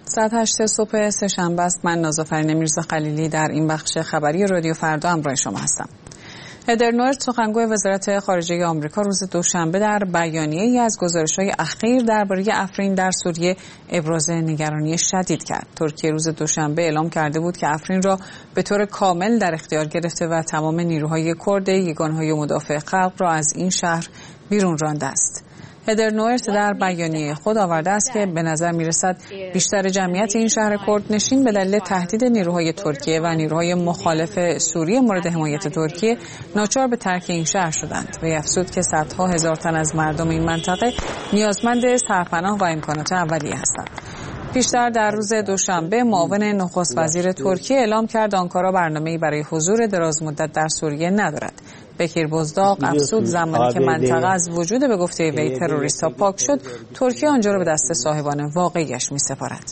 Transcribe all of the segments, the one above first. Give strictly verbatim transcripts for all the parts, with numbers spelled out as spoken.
ساعت هشت صبح سه‌شنبه است. من نازافرین میرزا خلیلی در این بخش خبری رادیو فردا همراه شما هستم. هدر نورت سخنگوی وزارت خارجه آمریکا روز دوشنبه در بیانیه‌ای از گزارش‌های اخیر درباره افرین در سوریه ابراز نگرانی شدید کرد. ترکیه روز دوشنبه اعلام کرده بود که افرین را به طور کامل در اختیار گرفته و تمام نیروهای کرد یگانهای مدافع خلق را از این شهر بیرون رانده است. هدر نورت در بیانیه خود آورده است که به نظر می‌رسد بیشتر جمعیت این شهر کرد نشین به دلیل تهدید نیروهای ترکیه و نیروهای مخالف سوریه مورد حمایت ترکیه ناچار به ترک این شهر شدند. و افزود که صدها هزار تن از مردم این منطقه نیازمند سرپناه و امکانات اولیه هستند. پیشتر در روز دوشنبه معاون نخست وزیر ترکیه اعلام کرد آنکارا برنامه‌ای برای حضور دراز مدت در سوریه ندارد. بکیر بزداق افزود زمانی که منطقه از وجود به گفته وی تروریست‌ها پاک شد، ترکیه آنجا را به دست صاحبان واقعیش می‌سپارد.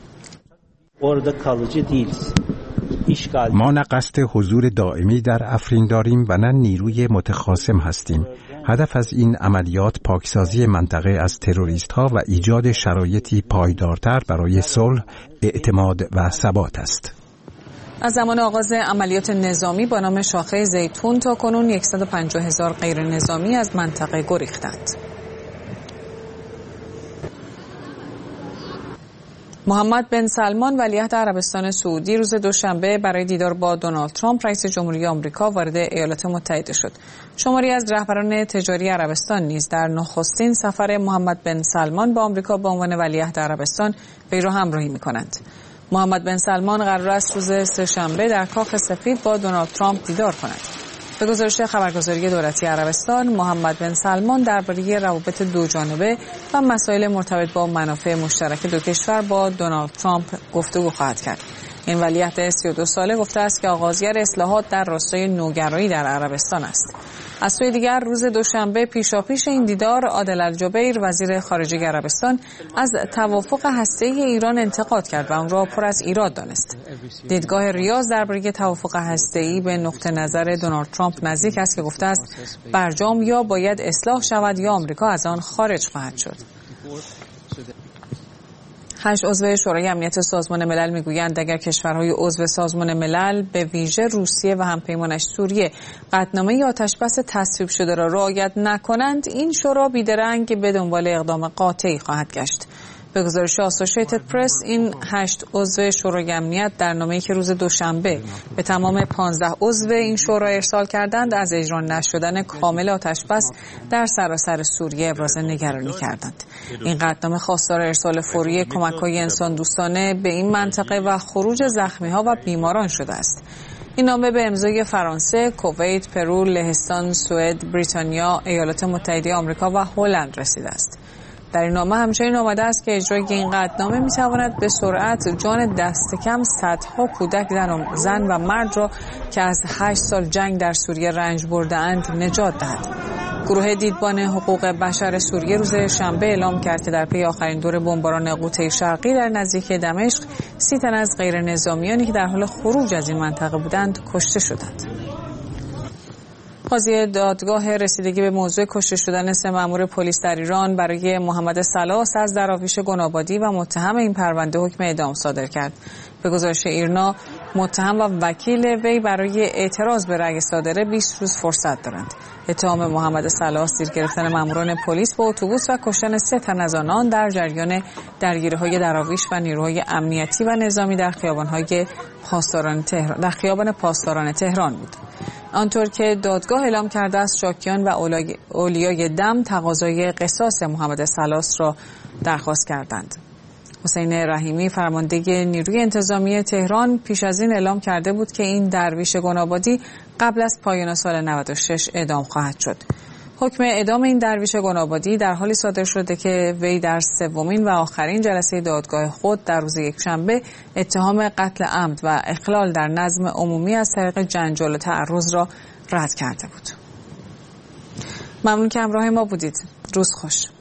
ما نه قصد حضور دائمی در افرین داریم و نه نیروی متخاصم هستیم. هدف از این عملیات پاکسازی منطقه از تروریست‌ها و ایجاد شرایطی پایدارتر برای صلح، اعتماد و ثبات است. از زمان آغاز عملیات نظامی با نام شاخه زیتون تا کنون صد و پنجاه هزار غیر نظامی از منطقه گریختند. محمد بن سلمان ولیعهد عربستان سعودی روز دوشنبه برای دیدار با دونالد ترامپ رئیس جمهوری آمریکا وارد ایالات متحده شد. شماری از رهبران تجاری عربستان نیز در نخستین سفر محمد بن سلمان به آمریکا به عنوان ولیعهد عربستان وی را همراهی می‌کنند. محمد بن سلمان قرار است روز سه‌شنبه در کاخ سفید با دونالد ترامپ دیدار کند. به گزارش خبرگزاری دولتی عربستان، محمد بن سلمان درباره روابط دوجانبه و مسائل مرتبط با منافع مشترک دو کشور با دونالد ترامپ گفتگو خواهد کرد. این ولیعهد سی و دو ساله گفته است که آغازگر اصلاحات در راستای نوگرایی در عربستان است. از سوی دیگر روز دوشنبه پیشاپیش این دیدار عادل الجبیر وزیر خارجه عربستان از توافق هسته‌ای ایران انتقاد کرد و آن را پر از ایراد دانست. دیدگاه ریاض درباره توافق هسته‌ای به نقطه نظر دونالد ترامپ نزدیک است که گفته است برجام یا باید اصلاح شود یا آمریکا از آن خارج خواهد شد. هشت عضو شورای امنیت سازمان ملل میگویند اگر کشورهای عضو سازمان ملل به ویژه روسیه و همپیمانش سوریه قطعنامه آتشبس تصویب شده را رعایت نکنند، این شورا بیدرنگ به دنبال اقدام قاطعی خواهد گشت. به گزارش آسوشیتد پرس، این هشت عضو شورای امنیت در نامه‌ای که روز دوشنبه به تمام پانزده عضو این شورا ارسال کردند از اجرا نشدن کامل آتشبس در سراسر سوریه ابراز نگرانی کردند. این قطعنامه خواستار ارسال فوری کمک‌های انسان دوستانه به این منطقه و خروج زخمی‌ها و بیماران شده است. این نامه به امضای فرانسه، کویت، پرو، لهستان، سوئد، بریتانیا، ایالات متحده آمریکا و هلند رسیده است. در این نامه همچنین آمده است که اجرای این قطعنامه می‌تواند به سرعت جان دست کم صدها کودک زن و مرد را که از هشت سال جنگ در سوریه رنج برده‌اند نجات دهد. گروه دیدبان حقوق بشر سوریه روز شنبه اعلام کرد که در پی آخرین دور بمباران قوطه شرقی در نزدیکی دمشق، سی تن از غیر نظامیانی که در حال خروج از این منطقه بودند کشته شدند. قاضی دادگاه رسیدگی به موضوع کشته شدن سه مأمور پلیس در ایران برای محمد سلاس از دراویش گنابادی و متهم این پرونده حکم اعدام صادر کرد. به گزارش ایرنا، متهم و وکیل وی برای اعتراض به رأی صادره بیست روز فرصت دارند. اتهام محمد سلاس زیر گرفتن ماموران پلیس با اتوبوس و کشتن سه تن از آنان در جریان درگیری‌های دراویش و نیروهای امنیتی و نظامی در خیابان‌های پاسداران تهران در خیابان پاسداران تهران بود. آنطور که دادگاه اعلام کرده است شاکیان و اولیای دم تقاضای قصاص محمد سلاس را درخواست کردند. حسین رحیمی فرمانده نیروی انتظامی تهران پیش از این اعلام کرده بود که این درویش گنابادی قبل از پایان سال نود و شش اعدام خواهد شد. حکم اعدام این درویش گنابادی در حالی صادر شده که وی در سومین و آخرین جلسه دادگاه خود در روز یکشنبه اتهام قتل عمد و اخلال در نظم عمومی از طریق جنجال و تعرض را رد کرده بود. ممنون که همراه ما بودید. روز خوش.